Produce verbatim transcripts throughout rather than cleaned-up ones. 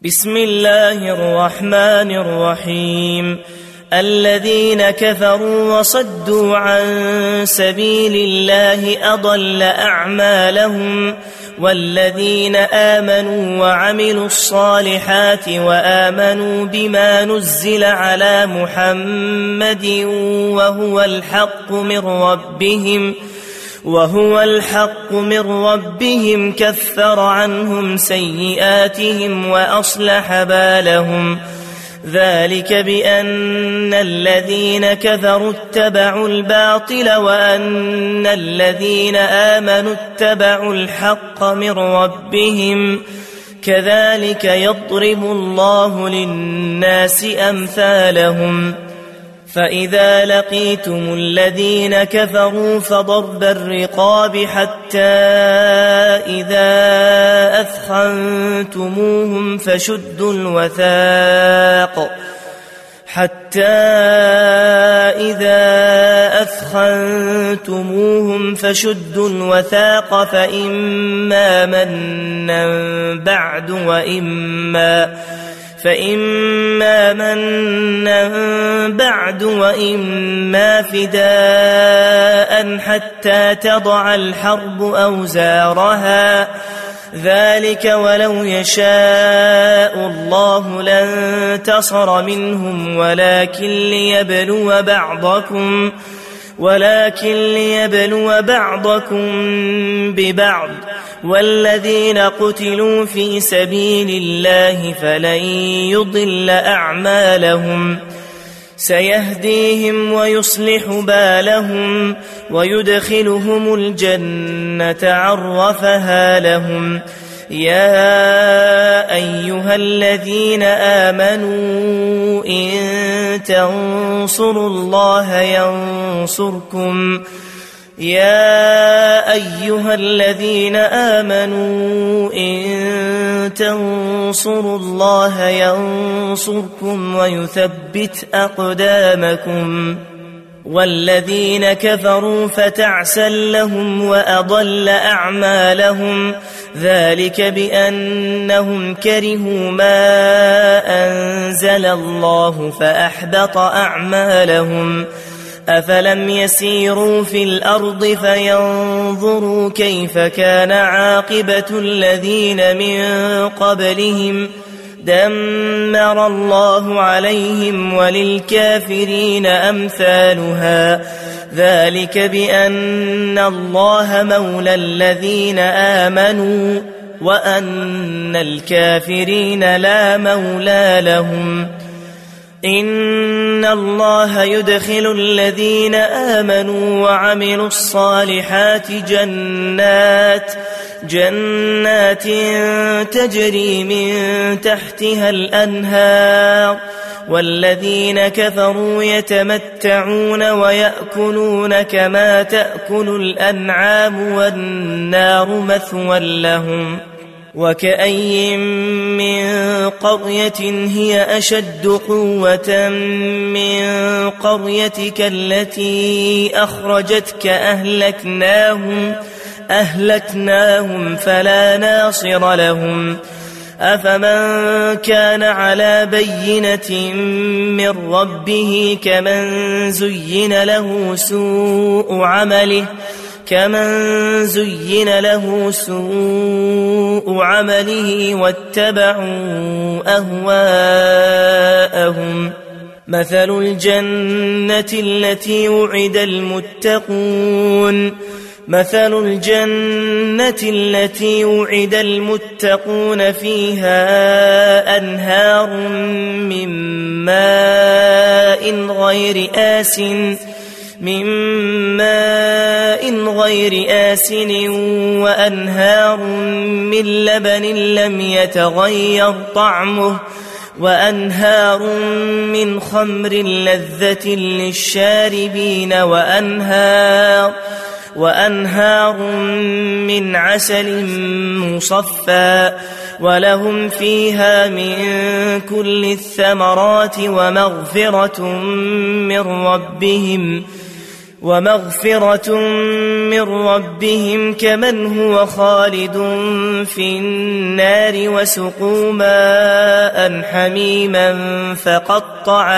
بسم الله الرحمن الرحيم. الذين كفروا وصدوا عن سبيل الله أضل أعمالهم، والذين آمنوا وعملوا الصالحات وآمنوا بما نزل على محمد وهو الحق من ربهم وهو الحق من ربهم كفر عنهم سيئاتهم وأصلح بالهم. ذلك بأن الذين كفروا اتبعوا الباطل وأن الذين آمنوا اتبعوا الحق من ربهم، كذلك يضرب الله للناس أمثالهم. فإذا لقيتم الذين كفروا فضرب الرقاب حتى إذا أثخنتموهم فشدوا الوثاق حتى إذا أثخنتموهم فشدوا الوثاق فإما منا بعد وإما فإما منا بعد وإما فداء حتى تضع الحرب أوزارها، ذلك ولو يشاء الله لانتصر منهم ولكن ليبلو بعضكم ولكن ليبلو بعضكم ببعض، والذين قتلوا في سبيل الله فلن يضل أعمالهم، سيهديهم ويصلح بالهم ويدخلهم الجنة عرفها لهم. يا أيها الذين آمنوا إن تنصروا الله ينصركم يا أيها الذين آمنوا إن تنصروا الله ينصركم ويثبت أقدامكم. والذين كفروا فتعسا لهم وأضل أعمالهم، ذلك بأنهم كرهوا ما أنزل الله فأحبط أعمالهم. أفلم يسيروا في الأرض فينظروا كيف كان عاقبة الذين من قبلهم، دمر الله عليهم وللكافرين أمثالها، ذلك بأن الله مولى الذين آمنوا وأن الكافرين لا مولى لهم. إن الله يدخل الذين آمنوا وعملوا الصالحات جنات جنات تجري من تحتها الأنهار، والذين كفروا يتمتعون ويأكلون كما تأكل الأنعام والنار مثوى لهم. وكأي من قرية هي أشد قوة من قريتك التي أخرجتك أهلكناهم أهلكناهم فلا ناصر لهم. أفمن كان على بينة من ربه كمن زين له سوء عمله كمن زين له سوء عمله واتبعوا أهواءهم. مثل الجنة التي وعد المتقون مثل الجنة التي وعد المتقون فيها أنهار من ماء غير آسن من ماء غير آسن وأنهار من لبن لم يتغير طعمه وأنهار من خمر لذة للشاربين وأنهار وأنهار من عسل مصفى ولهم فيها من كل الثمرات ومغفرة من ربهم ومغفرة من ربهم كمن هو خالد في النار وسقوا ماء ماء حميما فقطع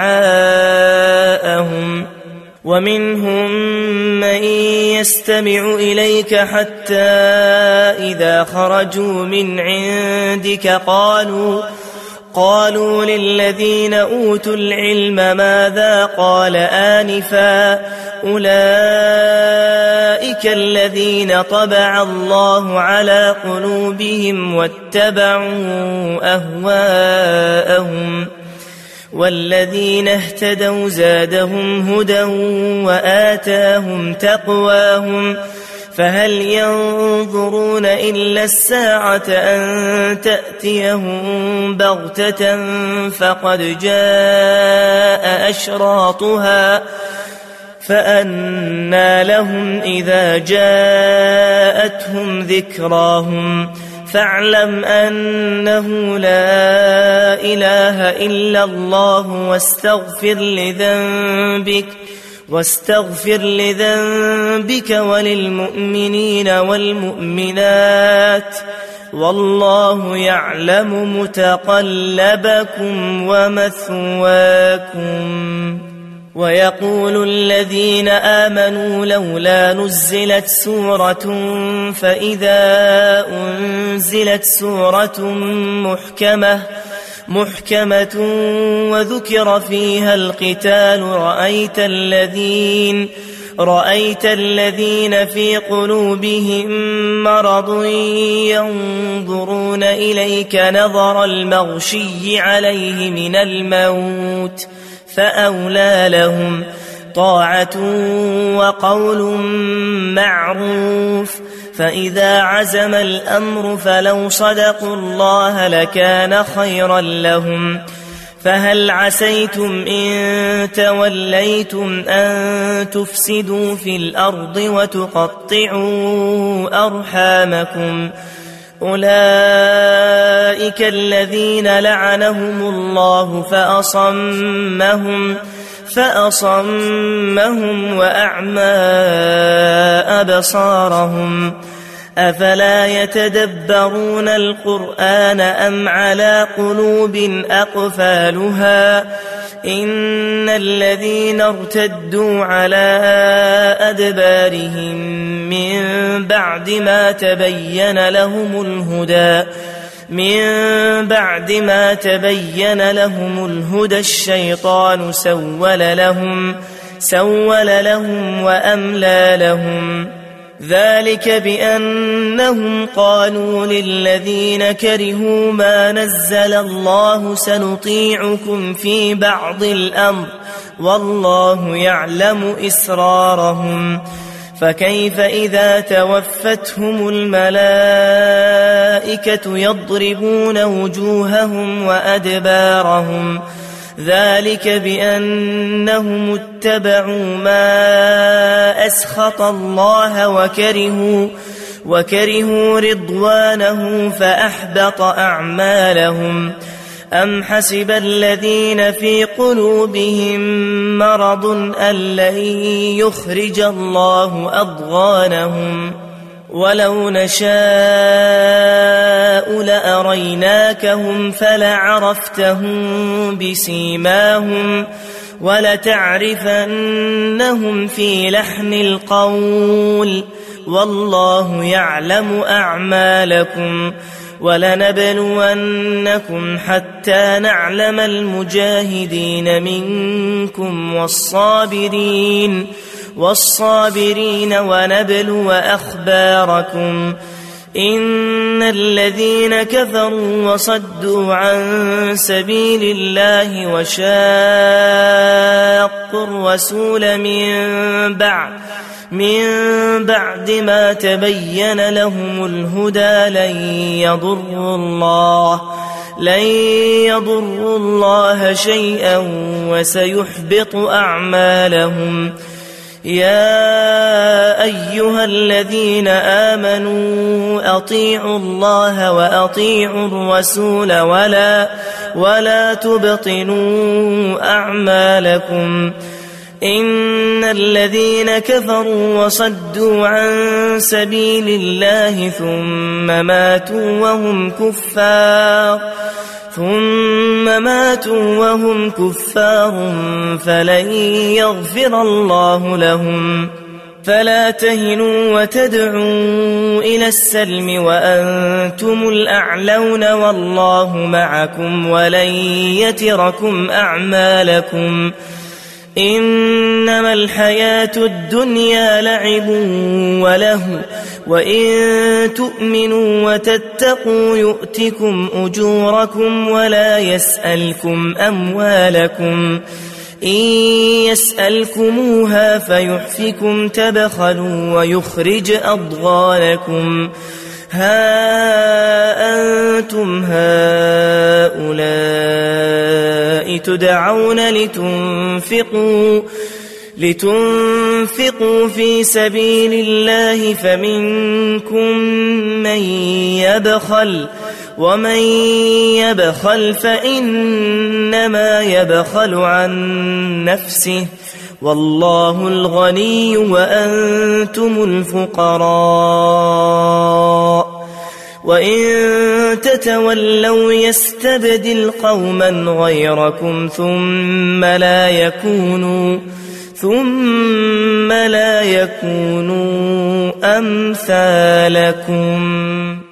أمعاءهم ومنهم من يستمع إليك حتى إذا خرجوا من عندك قالوا قالوا للذين أوتوا العلم ماذا قال آنفا أولئك الذين طبع الله على قلوبهم واتبعوا أهواءهم والذين اهتدوا زادهم هدى وآتاهم تقواهم فهل ينظرون إلا الساعة أن تأتيهم بغتة فقد جاء أشراطها فأنى لهم إذا جاءتهم ذكراهم فاعلم أنه لا إله إلا الله واستغفر لذنبك واستغفر لذنبك وللمؤمنين والمؤمنات والله يعلم متقلبكم ومثواكم. ويقول الذين آمنوا لولا نزلت سورة فإذا أنزلت سورة محكمة محكمة وذكر فيها القتال رأيت الذين رأيت الذين في قلوبهم مرض ينظرون إليك نظر المغشي عليه من الموت فأولى لهم طاعة وقول معروف فإذا عزم الأمر فلو صدقوا الله لكان خيرا لهم فهل عسيتم إن توليتم أن تفسدوا في الأرض وتقطعوا أرحامكم أولئك الذين لعنهم الله فأصمهم فأصمهم وأعمى أبصارهم أفلا يتدبرون القرآن أم على قلوب أقفالها إن الذين ارتدوا على أدبارهم من بعد ما تبين لهم الهدى من بعد ما تبين لهم الهدى الشيطان سول لهم سول لهم وأملى لهم ذلك بأنهم قالوا للذين كرهوا ما نزل الله سنطيعكم في بعض الأمر والله يعلم إسرارهم فكيف إذا توفتهم الملائكة يضربون وجوههم وأدبارهم ذلك بأنهم اتبعوا ما أسخط الله وكرهوا وكرهوا رضوانه فأحبط أعمالهم أم حسب الذين في قلوبهم مرض أن لن يخرج الله أضغانهم ولو نشاء لأريناكهم فلعرفتهم بسيماهم ولتعرفنهم في لحن القول والله يعلم أعمالكم ولنبلونكم حتى نعلم المجاهدين منكم والصابرين والصابرين ونبلو أخباركم إن الذين كفروا وصدوا عن سبيل الله وشاقوا الرسول من بعد من بعد ما تبين لهم الهدى لن يضروا الله لن يضروا الله شيئا وسيحبط أعمالهم يا أيها الذين آمنوا أطيعوا الله وأطيعوا الرسول ولا ولا تبطلوا أعمالكم إن الذين كفروا وصدوا عن سبيل الله ثم ماتوا وهم كفار ثم ماتوا وهم كفار فلن يغفر الله لهم فلا تهنوا وتدعوا إلى السلم وأنتم الأعلون والله معكم ولن يتركم أعمالكم إنما الحياة الدنيا لعب وله وإن تؤمنوا وتتقوا يؤتكم أجوركم ولا يسألكم أموالكم إن يسألكموها فيحفكم تبخلوا ويخرج أضغانكم ها أنتم هؤلاء تدعون لتنفقوا لتنفقوا في سبيل الله فمنكم من يبخل ومن يبخل فإنما يبخل عن نفسه والله الغني وأنتم الفقراء وإن تتولوا يستبدل قوما غيركم ثم لا يكونوا ثم لا يكونوا أمثالكم.